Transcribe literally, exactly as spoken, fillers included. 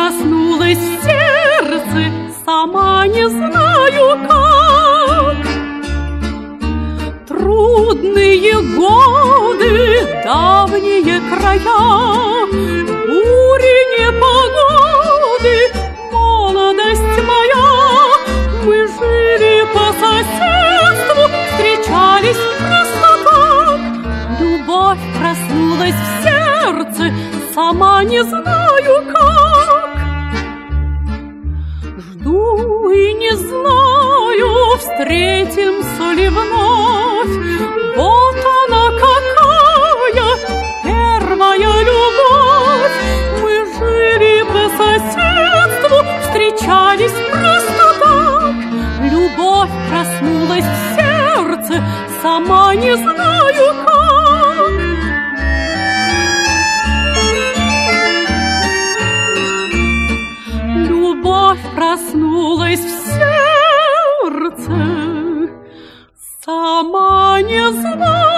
проснулась в сердце, сама не знаю как. Трудные годы, давние края, бури непогоды, молодость моя. Мы жили по соседству, встречались просто так. Любовь проснулась в сердце, сама не знаю как. Жду и не знаю, встретимся ли вновь. Вот она какая, первая любовь. Мы жили по соседству, встречались просто так. Любовь проснулась в сердце, сама не знаю как. Любовь проснулась в сердце, сама не знаю.